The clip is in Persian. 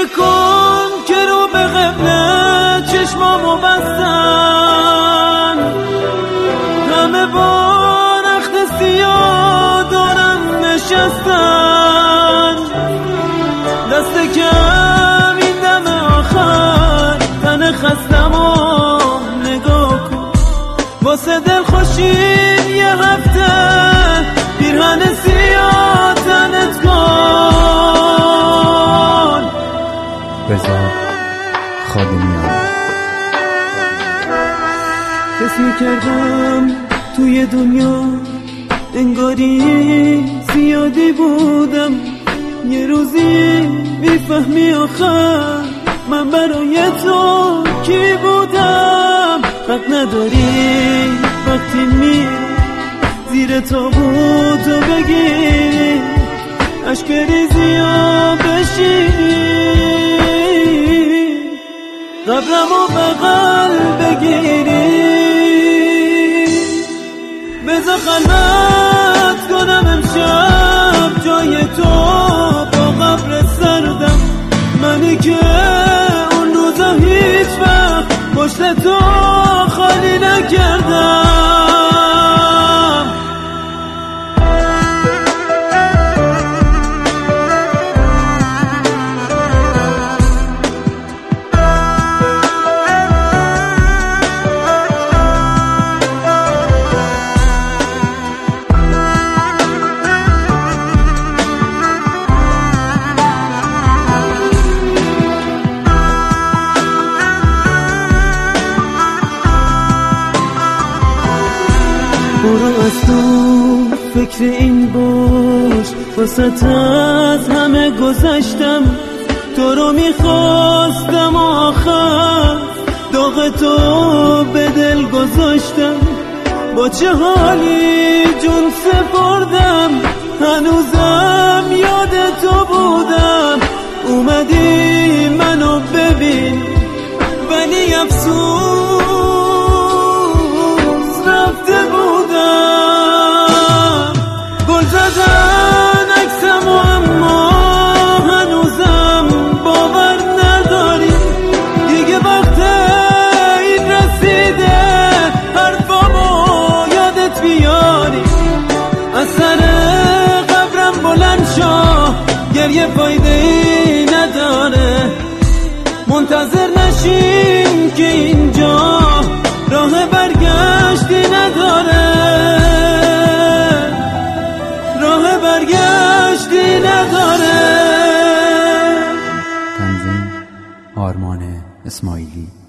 کن که رو به قبله چشمامو بستن، همه با رخت سیاه دارن نشستن، دست کم این دم آخر تن خستمو نگاه کن، واسه دل خوشیم یه هفته پیرهن سیاه تنت کن. رضا خادمیان. حس میکردم توی دنیا انگاری زیادی بودم، یه روزی میفهمی آخر من برای تو کی بودم. حق نداری وقتی میری زیر تابوتو بگیری، عشق ریزی ها بشینی، قبرمو بغل بگیری. بذار خلوت کنم امشب جای تو با قبر سردم، منی که اون روزا هیچ وقت پشت تو خالی نکردم. برو از تو فکر این باش، واسه از همه گذشتم، تو رو میخواستم آخر داغ تو به دل گذاشتم. با چه حالی جون سپردم، هنوزم یاد تو بودم. اومدی منو ببین ولی افسوس رفته بودم. گل زدن عکسم اما هنوزم باور نداری، دیگه وقت این رسیده حرفامو یادت بیاری. از سر قبرم بلند شو، گریه فایده ای نداره، منتظر نشین که اینجا راه برگشتی نداره، راه برگشتی نداره. تنظیم آرمان اسماعیلی.